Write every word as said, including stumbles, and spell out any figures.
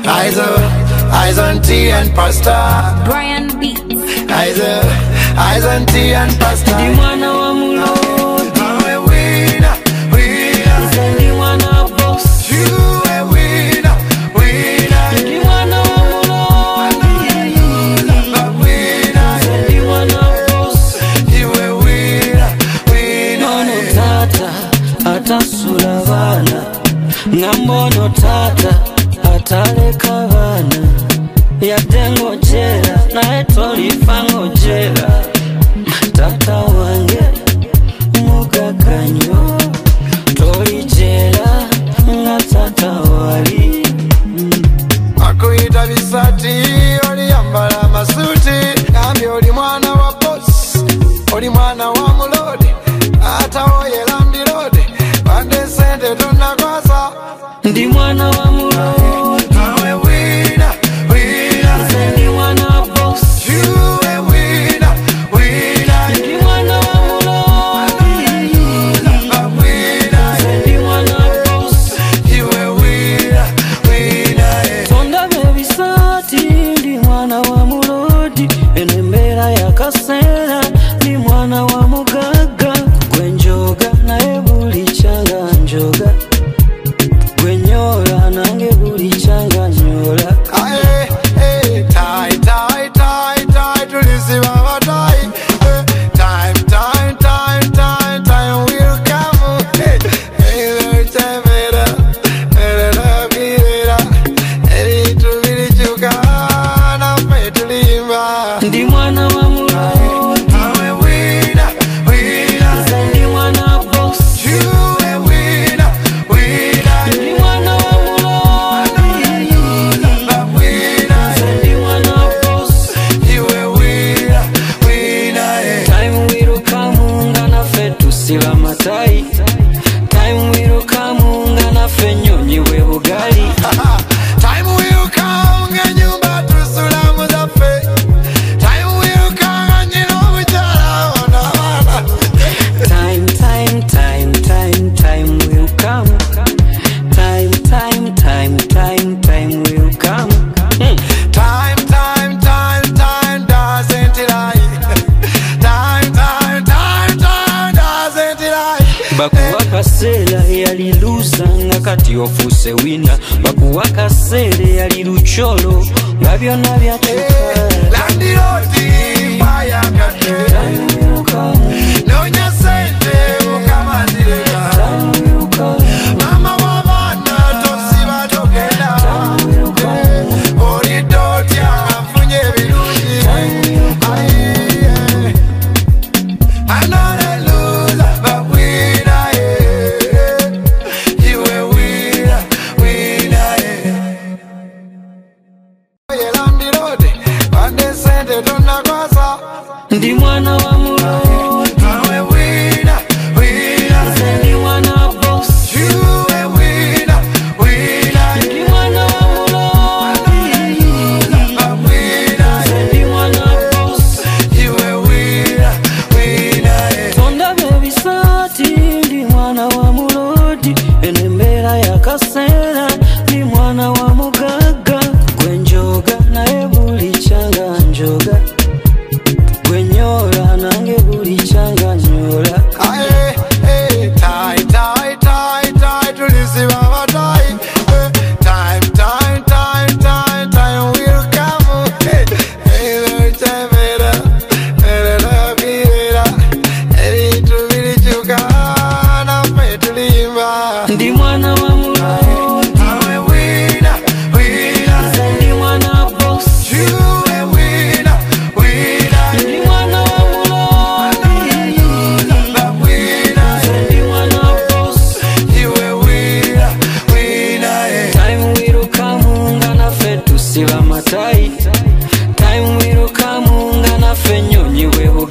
Eyes on, eyes on T and Pasta. Brian Beats. Eyes on, eyes on T and Pasta. Ndi mwana wa mulodi. Awe winner, winner. Nze ndi mwana boss. You a winner, winner. Ndi mwana wa mulodi. Winner. Nze ndi mwana boss. You a winner, winner. Ono tata atasula bana. Ngambono tata ataleka bana. Yatengo jela nae tolifa ngojela. Tata wange mugaganyo toli jela nga tata wali. Akuita bisati oli yambala masuti. Nambi oli mwana wa boss, oli mwana wa mulodi. Ata oyela mbilodi pande sente tunakwasa. Ndi mwana wa mulodi. Awe winner, winner. Nze ndi mwana boss. You a winner, winner. Ndi mwana wa mulodi. A winner. Nze ndi mwana boss. You a winner, winner. Tonda bebisati ndi mwana wa mulodi. Enembera yakasera ndi mwana wa mugaga. Gwenjoga naye buli changa njoga. Gwenyola nange buli changa nyola. Aye, eh, tie, tie, tie, tie, tulisiba batai. Eh, time, time, time, time, time will come. Eh, eh, temera, era vida, eri tubirichuka na petulimba. Ndi mwana wa mulodi. Awe winner, winner. Nze ndi mwana boss. You a winner, winner. Ndi mwana wa mulodi. A winner. Nze ndi mwana boss. You a winner, winner. Eh. Time will come nga naffe tusiba matai. Time will come nga naffe nnyonyiwe bugali. Time will come nga nyumba tusula muzaffe. Time will come nga nyina omukyala ona abaana. Time, time, time, time, time will come. Time, time, time, time, time will come. Hmm. Time, time, time, time doesn't lie. Time, time, time, time doesn't lie. Bakuwa kaseera yali luza nga kati ofuuse wina. Bakuwa kaseera yali lucholo nga byonna byakyuka. Landirooti mpaya kate.